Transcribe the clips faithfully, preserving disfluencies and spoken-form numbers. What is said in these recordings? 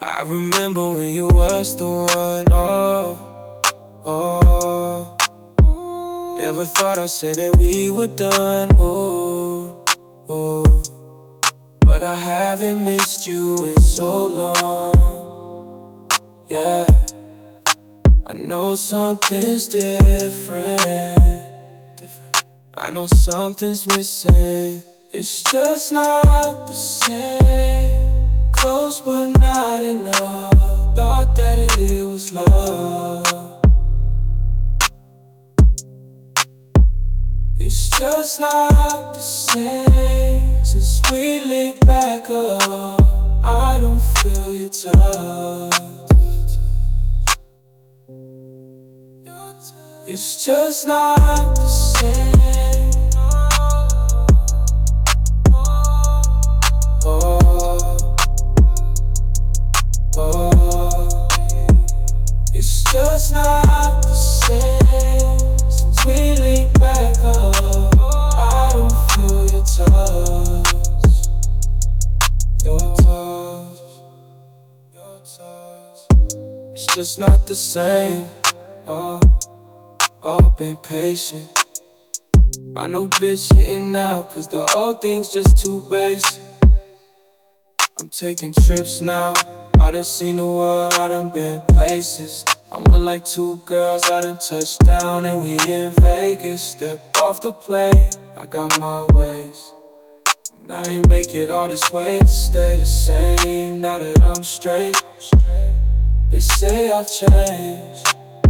I remember when you was the one, oh, oh. Never thought I'd say that we were done, oh, oh. But I haven't missed you in so long, yeah. I know something's different, I know something's missing. It's just not the same. Close but not enough. Thought that it was love. It's just not the same. Since we linked back up, I don't feel your touch. It's just not the same. Oh, oh. It's just not the same. Since we linked back up, I don't feel your touch. Your touch, your touch. It's just not the same. Oh, oh, been patient. I know bitch hitting now, cause the old thing's just too basic. I'm taking trips now, I done seen the world, I done been places. I'm with like two girls, I done touched down and we in Vegas. Step off the plane, I got my ways. And I ain't make it all this way to stay the same. Now that I'm straight, they say I've changed.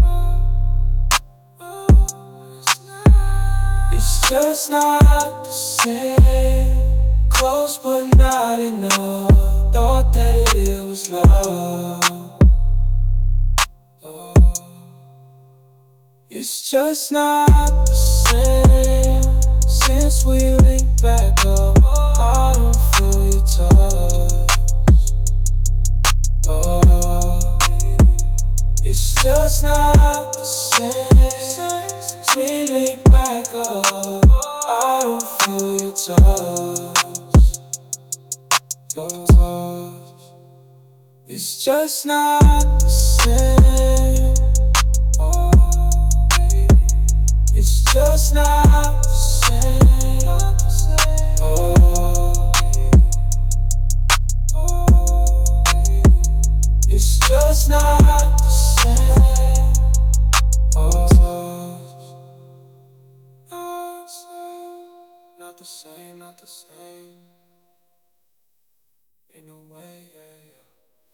It's just not the same. Close but not enough. Thought that it was love. Oh. It's just not the same. Since we linked back up, I don't feel your touch. Oh. It's just not the same. Since we linked back up, I don't feel your touch. Your touch. It's just not the same. Oh, it's just not the same. Oh, it's just not the same. Oh, not the same, not the same. In a way, yeah.